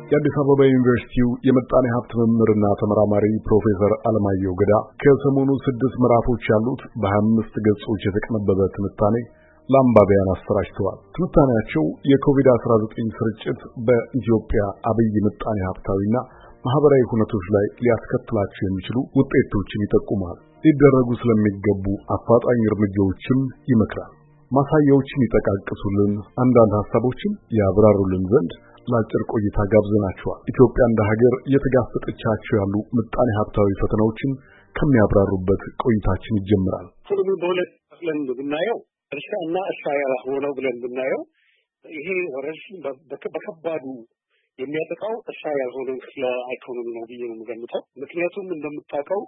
የአዲስ አበባ ዩኒቨርሲቲው የመጣኔ ሀብት መምህርና ተመራማሪ ፕሮፌሰር አለማየሁ ገዳ ከሰሞኑ 6 ምዕራፎች ያሉት በ25 ገጾች የተቀነበበ ትንታኔ ለአንባቢያን አሰራጭተዋል። ትንታኔያቸው የኮቪድ-19 ስርጭት በኢትዮጵያ አብይ ምጣኔ ሀብታዊና ማህበራዊ ሁነቶች ላይ ሊያስከትላቸው የሚችሉ ውጤቶችን ይጠቁማል። ሊደረጉ ስለሚገቡ አፋጣኝ እርምጃዎችም ይመክራል። ማሳያዎችን ይጠቃቅሱልን፣ አንዳንድ ሐሳቦችን ያብራሩልን ዘንድ ለአጭር ቆይታ ጋብዘናቸዋል። ኢትዮጵያ እንደ ሀገር እየተጋፈጠቻቸው ያሉ ምጣኔ ሀብታዊ ፈተናዎችን ከሚያብራሩበት ቆይታችን ይጀምራል። ሁሉም በሁለት ብለን ብናየው እርሻና እርሻ ያልሆነው ብለን ብናየው ይሄ ወረርሽኝ በከባዱ የሚያጠቃው እርሻ ያልሆነው ክፍለ ኢኮኖሚ ነው ብዬ ነው የምገምተው። ምክንያቱም እንደምታውቀው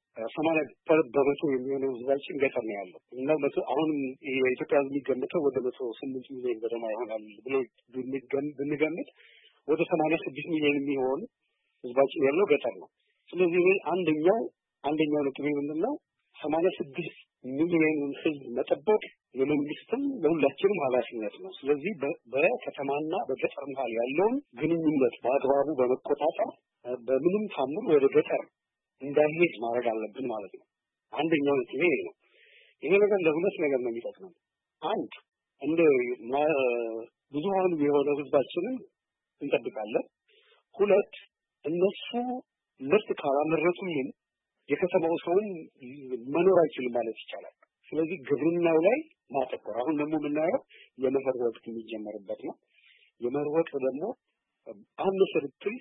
80% የሚሆነው ህዝባችን ገጠር ነው ያለው እና አሁን የኢትዮጵያ ህዝብ የሚገምተው ወደ 108 ሚሊዮን ገደማ ይሆናል ብሎ ብንገምት ወደ 86 ሚሊዮን የሚሆን ህዝባችን ያለው ገጠር ነው። ስለዚህ አንደኛው ነጥብ ምንድነው 86 ሚሊዮን ህዝብ መጠበቅ የመንግስትም ለሁላችንም ኃላፊነት ነው። ስለዚህ በከተማና በገጠር መሀል ያለውን ግንኙነት በአግባቡ በመቆጣጠር በምንም ታምር ወደ ገጠር እንዳይሄድ ማድረግ አለብን ማለት ነው። አንደኛው ነጥብ ይሄ ነው። ይሄ ነገር ለሁለት ነገር ነው የሚጠቅመው። አንድ እንደ ብዙሃኑ የሆነ ህዝባችንን እንጠብቃለን። ሁለት እነሱ ምርት ካላመረቱልን የከተማው ሰውን መኖር አይችልም ማለት ይቻላል። ስለዚህ ግብርናው ላይ ማተኮር አሁን ደግሞ የምናየው የመኸር ወቅት የሚጀመርበት ነው። የመኸር ወቅት ደግሞ አነሰ ብትል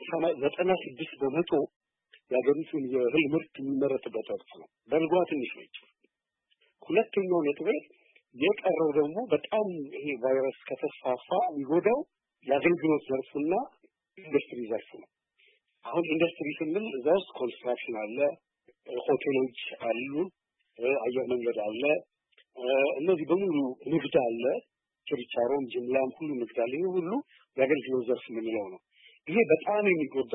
96% የሀገሪቱን የእህል ምርት የሚመረትበት ወቅት ነው። በልጓ ትንሽ ነች። ሁለተኛው ነጥብ የቀረው ደግሞ በጣም ይሄ ቫይረስ ከተስፋፋ የሚጎዳው የአገልግሎት ዘርፍና ኢንዱስትሪ ዘርፍ ነው። አሁን ኢንዱስትሪ ስንል እዛ ውስጥ ኮንስትራክሽን አለ፣ ሆቴሎች አሉ፣ አየር መንገድ አለ፣ እነዚህ በሙሉ ንግድ አለ፣ ችርቻሮም ጅምላም ሁሉ ንግድ አለ። ይሄ ሁሉ የአገልግሎት ዘርፍ የምንለው ነው። ይሄ በጣም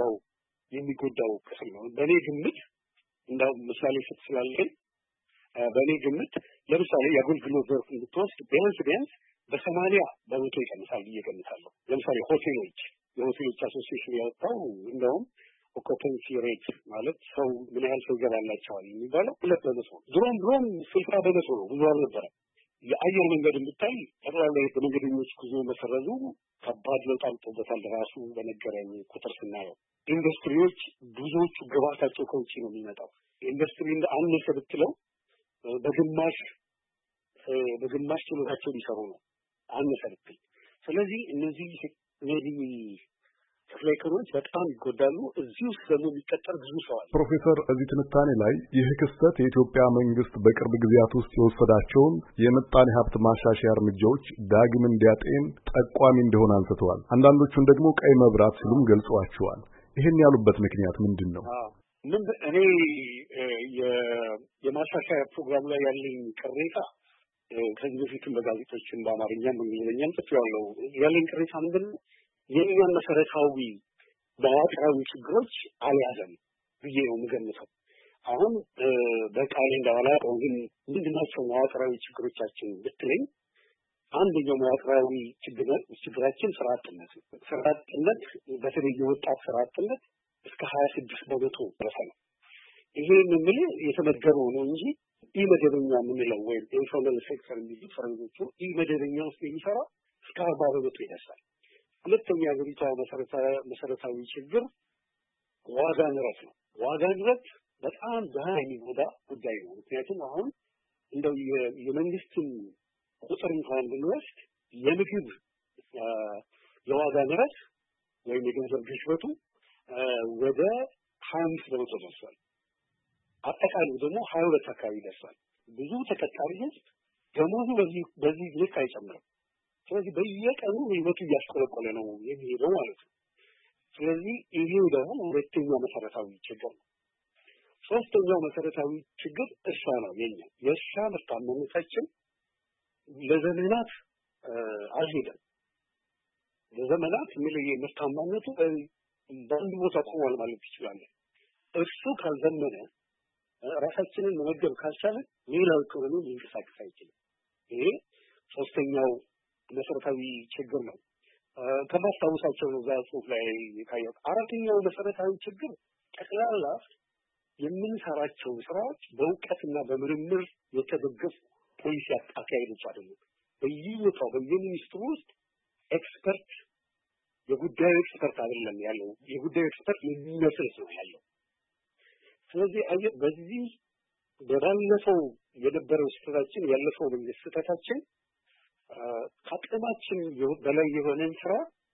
የሚጎዳው ክፍል ነው። በእኔ ግምት እንደው ምሳሌ ስላለኝ በእኔ ግምት ለምሳሌ የአገልግሎት ዘርፍ ብትወስድ ቢያንስ በ80% ይቀንሳል ብዬ እገምታለሁ። ለምሳሌ የሆቴሎች አሶሲዬሽን ያወጣው እንደውም ኦኩፐንሲ ሬት ማለት ሰው ምን ያህል ሰው ይገባላቸዋል የሚባለው 2%። ድሮም 60% ነው፣ ብዙ አልነበረም። የአየር መንገድ ብታይ ጠቅላላ የመንገደኞች ጉዞ መሰረዙ ከባድ ለውጥ አምጥቶበታል ራሱ በነገረኝ ቁጥር ስናየው። ኢንዱስትሪዎች ብዙዎቹ ግብአታቸው ከውጭ ነው የሚመጣው። ኢንዱስትሪ አነሰ ብትለው በግማሽ ችሎታቸው ሊሰሩ ነው አነሰ ብትል። ስለዚህ እነዚህ ክፍለ ኢኮኖሚዎች በጣም ይጎዳሉ። እዚህ ውስጥ ደግሞ የሚቀጠር ብዙ ሰው አለ። ፕሮፌሰር፣ እዚህ ትንታኔ ላይ ይህ ክስተት የኢትዮጵያ መንግስት በቅርብ ጊዜያት ውስጥ የወሰዳቸውን የምጣኔ ሀብት ማሻሻያ እርምጃዎች ዳግም እንዲያጤን ጠቋሚ እንደሆነ አንስተዋል። አንዳንዶቹን ደግሞ ቀይ መብራት ሲሉም ገልጸዋቸዋል። ይህን ያሉበት ምክንያት ምንድን ነው? እኔ የማሻሻያ ፕሮግራም ላይ ያለኝ ቅሬታ ከዚህ በፊትም በጋዜጦችን በአማርኛም በእንግሊዝኛም ጽፌዋለሁ። ያለኝ ቅሬታ ምንድን ነው? የእኛን መሰረታዊ መዋቅራዊ ችግሮች አልያዘም ብዬ ነው የምገምተው። አሁን በቃሌ እንዳላቀው ግን ምንድናቸው መዋቅራዊ ችግሮቻችን ብትለኝ፣ አንደኛው መዋቅራዊ ችግራችን ስራ አጥነት በተለይ የወጣት ስራ አጥነት እስከ 26% ድረስ ነው። ይሄ ምን የተነገረው ነው እንጂ ኢመደበኛ የምንለው ወይም ኢንፎርማል ሴክተር የሚሉት ፈረንጆቹ ኢመደበኛ ውስጥ የሚሰራ እስከ 40% ይደርሳል። ሁለተኛ የሀገሪቷ መሰረታዊ ችግር ዋጋ ንረት ነው። ዋጋ ንረት በጣም ድሃ የሚጎዳ ጉዳይ ነው። ምክንያቱም አሁን እንደው የመንግስትን ቁጥር እንኳን ብንወስድ የምግብ የዋጋ ንረት ወይም የገንዘብ ግሽበቱ ወደ 25% ደርሷል። አጠቃላይ ደግሞ 22 አካባቢ ደርሷል። ብዙ ተቀጣሪ ህዝብ ደሞዙ በዚህ ልክ አይጨምርም። ስለዚህ በየቀኑ ህይወቱ እያሽቆለቆለ ነው የሚሄደው ማለት ነው። ስለዚህ ይሄ ደግሞ ሁለተኛው መሰረታዊ ችግር ነው። ሶስተኛው መሰረታዊ ችግር እርሻ ነው። የእርሻ ምርታማነታችን ለዘመናት አልሄደም። ለዘመናት ምርታማነቱ በአንድ ቦታ ቆሟል ማለት ይችላል። እርሱ ካልዘመነ ራሳችንን መመገብ ካልቻለ ሌላው ኢኮኖሚ ሊንቀሳቀስ አይችልም። ይሄ ሶስተኛው መሰረታዊ ችግር ነው። ከማስታወሳቸው ነው እዛ ጽሑፍ ላይ ካየው። አራተኛው መሰረታዊ ችግር ጠቅላላ የምንሰራቸው ስራዎች በእውቀትና በምርምር የተደገፉ ፖሊሲ አካሄዶች አይደሉም። በየቦታው በየሚኒስትሩ ውስጥ ኤክስፐርት የጉዳዩ ኤክስፐርት አይደለም ያለው፣ የጉዳዩ ኤክስፐርት የሚመስል ነው ያለው። ስለዚህ በዚህ በባለፈው የነበረው ስህተታችን ያለፈው መንግስት ስህተታችን ከአቅማችን በላይ የሆነን ስራ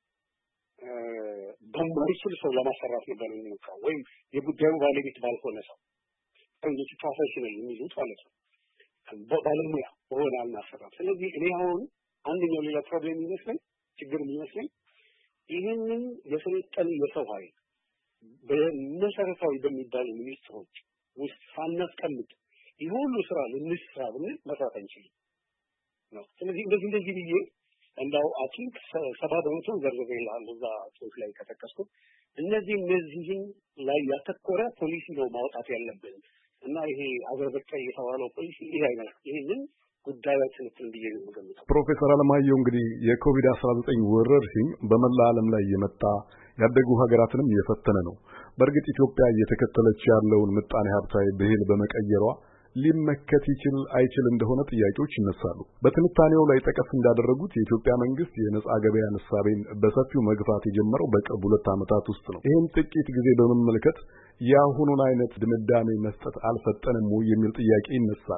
በማይችል ሰው ለማሰራት ነበር የሚሞክረው፣ ወይም የጉዳዩ ባለቤት ባልሆነ ሰው እንጂ ፕሮፌሽናል የሚሉት ማለት ነው ባለሙያ በሆነ አልማሰራት። ስለዚህ እኔ አሁን አንደኛው ሌላ ፕሮብሌም ይመስለኝ ችግር የሚመስለኝ ይህንን የሰለጠነ የሰው ኃይል በመሰረታዊ በሚባሉ ሚኒስትሮች ውስጥ ሳናስቀምጥ ይህ ሁሉ ስራ ልንስራ ብንል መስራት አንችልም ነው። ስለዚህ እንደዚህ ብዬ እንዳው አቲንክ 70% ዘርዘር ይላል እዛ ጽሑፍ ላይ ከተከስኩት እነዚህን ላይ ያተኮረ ፖሊሲ ነው ማውጣት ያለብን እና ይሄ አገር በቀል የተባለው ፖሊሲ ይሄ አይነት ይሄንን ጉዳያችን እንዲየ ነው ገምታው። ፕሮፌሰር አለማየሁ እንግዲህ የኮቪድ-19 ወረርሽኝ በመላ ዓለም ላይ የመጣ ያደጉ ሀገራትንም የፈተነ ነው። በእርግጥ ኢትዮጵያ እየተከተለች ያለውን ምጣኔ ሀብታዊ ብሂል በመቀየሯ ሊመከት ይችል አይችል እንደሆነ ጥያቄዎች ይነሳሉ። በትንታኔው ላይ ጠቀስ እንዳደረጉት የኢትዮጵያ መንግስት የነጻ ገበያ ንሳቤን በሰፊው መግፋት የጀመረው በቅርብ 2 ዓመታት ውስጥ ነው። ይህም ጥቂት ጊዜ በመመልከት የአሁኑን አይነት ድምዳሜ መስጠት አልፈጠንም ወይ የሚል ጥያቄ ይነሳል።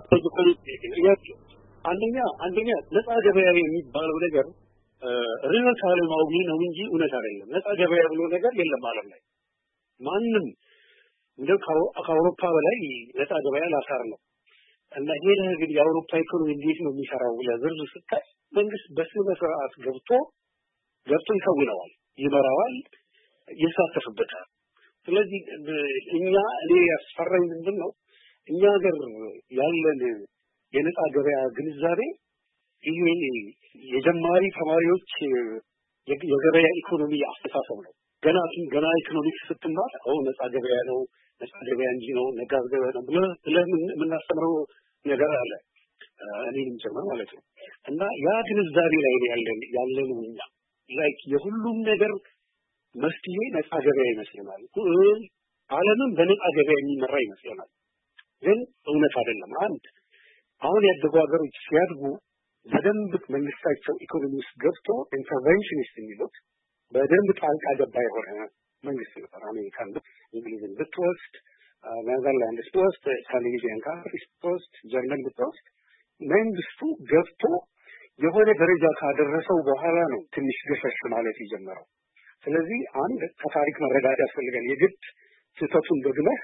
አንደኛ ነጻ ገበያ የሚባለው ነገር ርዕዮተ ዓለማዊ ነው እንጂ እውነት አይደለም። ነጻ ገበያ ብሎ ነገር የለም ዓለም ላይ ማንም እንደው ከአውሮፓ በላይ ነጻ ገበያ ላሳር ነው እና ሄደህ ግን የአውሮፓ ኢኮኖሚ እንዴት ነው የሚሰራው ብለህ ዝርዝር ስታይ መንግስት በስነ ስርዓት ገብቶ ይከውነዋል፣ ይመራዋል፣ ይሳተፍበታል። ስለዚህ እኔ ያስፈራኝ ምንድን ነው እኛ ሀገር ያለን የነጻ ገበያ ግንዛቤ ይሄ የጀማሪ ተማሪዎች የገበያ ኢኮኖሚ አስተሳሰብ ነው። ገና ኢኮኖሚክስ ስትማር ነጻ ገበያ ነው፣ ነጻ ገበያ እንጂ ነው፣ ነጋዝ ገበያ ነው ብለህ የምናስተምረው ነገር አለ፣ እኔንም ጭምር ማለት ነው። እና ያ ግንዛቤ ላይ ያለን እኛ ላይክ የሁሉም ነገር መፍትሄ ነጻ ገበያ ይመስለናል። ዓለምም በነጻ ገበያ የሚመራ ይመስለናል። ግን እውነት አይደለም። አሁን ያደጉ ሀገሮች ሲያድጉ በደንብ መንግስታቸው ኢኮኖሚ ውስጥ ገብቶ ኢንተርቬንሽኒስት የሚሉት በደንብ ጣልቃ ገባ የሆነ መንግስት ነበር። አሜሪካን፣ እንግሊዝን ብትወስድ፣ ኔዘርላንድስ ብትወስድ፣ ስካንዲኔቪያን ካንትሪስ ብትወስድ፣ ጀርመን ብትወስድ መንግስቱ ገብቶ የሆነ ደረጃ ካደረሰው በኋላ ነው ትንሽ ገፈሽ ማለት የጀመረው። ስለዚህ አንድ ከታሪክ መረዳት ያስፈልጋል። የግድ ስህተቱን ደግመህ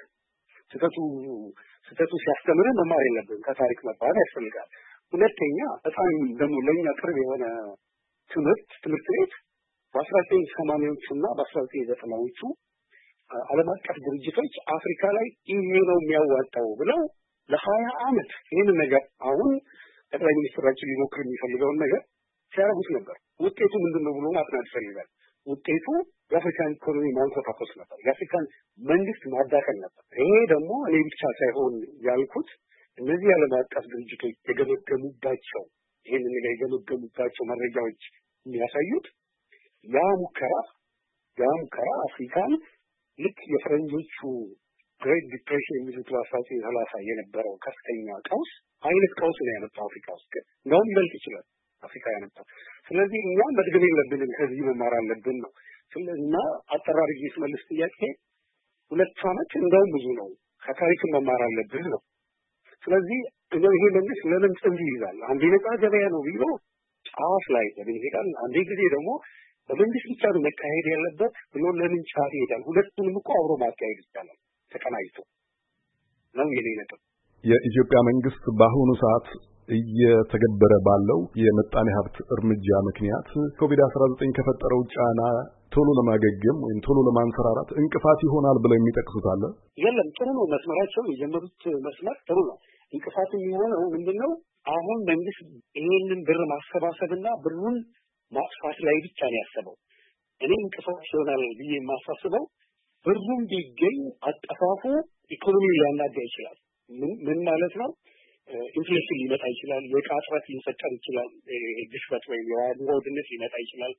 ስህተቱ ሲያስተምርህ መማር የለብህም። ከታሪክ መማር ያስፈልጋል። ሁለተኛ በጣም ደግሞ ለእኛ ቅርብ የሆነ ትምህርት ቤት በ1980ዎቹና በ1990ዎቹ ዓለም አቀፍ ድርጅቶች አፍሪካ ላይ ይሄ ነው የሚያዋጣው ብለው ለ20 ዓመት ይህንን ነገር አሁን ጠቅላይ ሚኒስትራችን ሊሞክር የሚፈልገውን ነገር ሲያደርጉት ነበር። ውጤቱ ምንድን ነው ብሎ ማጥናት ይፈልጋል። ውጤቱ የአፍሪካን ኢኮኖሚ ማንኮታኮስ ነበር፣ የአፍሪካን መንግስት ማዳከም ነበር። ይሄ ደግሞ እኔ ብቻ ሳይሆን ያልኩት እነዚህ ዓለም አቀፍ ድርጅቶች የገመገሙባቸው መረጃዎች የሚያሳዩት ያ ሙከራ አፍሪካን ልክ የፈረንጆቹ ግሬት ዲፕሬሽን የሚሉት 1930 የነበረው ከፍተኛ ቀውስ አይነት ቀውስ ነው ያመጣው አፍሪካ ውስጥ። እንደውም ሊበልጥ ይችላል አፍሪካ ያመጣው። ስለዚህ እኛም መድገም የለብንም፣ ከዚህ መማር አለብን ነው። ስለዚህ አጠራርጌ ስመልስ ጥያቄ 2 ዓመት እንደውም ብዙ ነው፣ ከታሪክ መማር አለብን ነው። ስለዚህ ይሄ መንግስት ለምን ጽንፍ ይይዛል? አንዴ ነጻ ገበያ ነው ቢሎ ጫፍ ላይ ይሄዳል፣ አንዴ ጊዜ ደግሞ በመንግስት ብቻ ነው መካሄድ ያለበት ብሎ ለምን ጫፍ ይሄዳል? ሁለቱንም እኮ አብሮ ማካሄድ ይቻላል ተቀናጅቶ ነው የኔ ነጥብ። የኢትዮጵያ መንግስት በአሁኑ ሰዓት እየተገበረ ባለው የመጣኔ ሀብት እርምጃ ምክንያት ኮቪድ-19 ከፈጠረው ጫና ቶሎ ለማገገም ወይም ቶሎ ለማንሰራራት እንቅፋት ይሆናል ብለው የሚጠቅሱት አለ? የለም፣ ጥሩ ነው መስመራቸው የጀመሩት መስመር ጥሩ ነው። እንቅፋት የሚሆነው ምንድነው? አሁን መንግስት ይሄንን ብር ማሰባሰብና ብሩን ማጥፋት ላይ ብቻ ነው ያሰበው። እኔ እንቅፋት ይሆናል ብዬ የማሳስበው ብሩን ቢገኝ አጠፋፉ ኢኮኖሚውን ሊያናጋ ይችላል። ምን ማለት ነው? ኢንፍሌሽን ሊመጣ ይችላል፣ የዕቃ እጥረት ሊፈጠር ይችላል፣ ግሽበት ወይም የዋጋ ውድነት ሊመጣ ይችላል።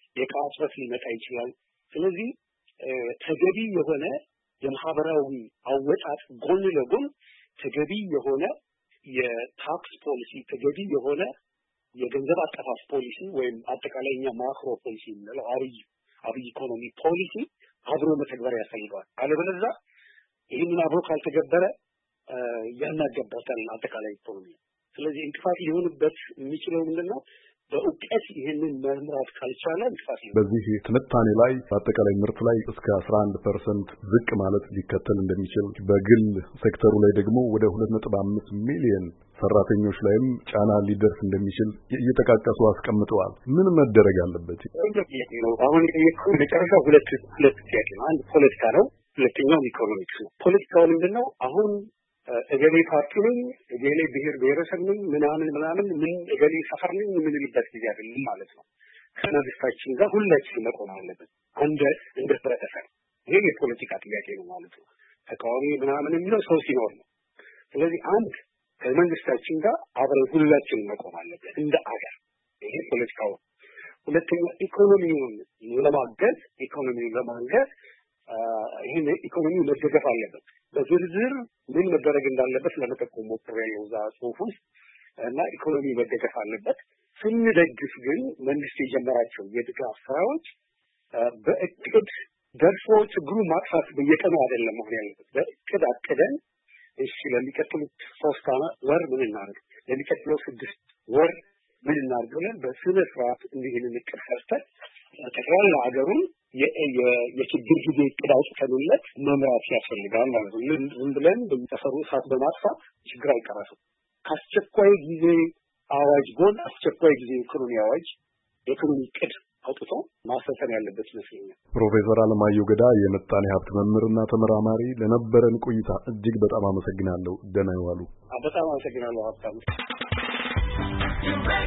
የቃጥረት ሊመጣ ይችላል። ስለዚህ ተገቢ የሆነ የማህበራዊ አወጣጥ ጎን ለጎን ተገቢ የሆነ የታክስ ፖሊሲ ተገቢ የሆነ የገንዘብ አጠፋፍ ፖሊሲ ወይም አጠቃላይኛ ማክሮ ፖሊሲ ነው አብይ ኢኮኖሚ ፖሊሲ አብሮ መተግበር ያስፈልጋል። አለበለዚያ ይህንን አብሮ ካልተገበረ ያናገባታል አጠቃላይ ኢኮኖሚ። ስለዚህ እንቅፋት ሊሆንበት የሚችለው ምንድነው? በእውቀት ይህንን መምራት ካልቻለ እንቅፋት ነው። በዚህ ትንታኔ ላይ አጠቃላይ ምርት ላይ እስከ 11% ዝቅ ማለት ሊከተል እንደሚችል በግል ሴክተሩ ላይ ደግሞ ወደ 2.5 ሚሊዮን ሰራተኞች ላይም ጫና ሊደርስ እንደሚችል እየተቃቀሱ አስቀምጠዋል። ምን መደረግ አለበት? አሁን የመጨረሻ ሁለት ጥያቄ ነው። አንድ ፖለቲካ ነው፣ ሁለተኛው ኢኮኖሚክስ ነው። ፖለቲካው ምንድነው? አሁን እገሌ ፓርቲ ነኝ፣ እገሌ ብሔር ብሔረሰብ ነኝ፣ ምናምን ምን እገሌ ሰፈር ነኝ የምንልበት ጊዜ አይደለም ማለት ነው። ከመንግስታችን ጋር ሁላችንም መቆም አለብን እንደ ህብረተሰብ። ይሄ የፖለቲካ ጥያቄ ነው ማለት ነው። ተቃዋሚ ምናምን የሚለው ሰው ሲኖር ነው። ስለዚህ አንድ ከመንግስታችን ጋር አብረን ሁላችንም መቆም አለብን እንደ አገር። ይሄ ፖለቲካው። ሁለተኛ ኢኮኖሚውን ለማገዝ ይሄን ኢኮኖሚው መደገፍ አለበት። በዝርዝር ምን መደረግ እንዳለበት ለመጠቆም ሞክሬያለሁ እዛ ጽሁፍ ውስጥ እና ኢኮኖሚ መደገፍ አለበት። ስንደግፍ ግን መንግስት የጀመራቸው የድጋፍ ስራዎች በእቅድ ደርሶ ችግሩን ማጥፋት በየቀኑ አይደለም መሆን ያለበት። በእቅድ አቅደን እሺ ለሚቀጥሉት 3 ወር ምን እናድርግ፣ ለሚቀጥለው 6 ወር ምን እናድርግ ብለን በስነ ስርዓት እንዲህንን እቅድ ሰርተን ጠቅላላ ሀገሩን የችግር ጊዜ እቅድ አውጥተንለት መምራት ያስፈልጋል ማለት ነው። ዝም ብለን በሚተሰሩ ሰዓት በማጥፋት ችግር አይቀረፍም። ከአስቸኳይ ጊዜ አዋጅ ጎን አስቸኳይ ጊዜ ኢኮኖሚ አዋጅ የኢኮኖሚ እቅድ አውጥቶ ማሰፈን ያለበት ይመስለኛል። ፕሮፌሰር አለማየሁ ገዳ የምጣኔ ሀብት መምህርና ተመራማሪ፣ ለነበረን ቆይታ እጅግ በጣም አመሰግናለሁ። ደህና ይዋሉ። በጣም አመሰግናለሁ ሀብታሙ።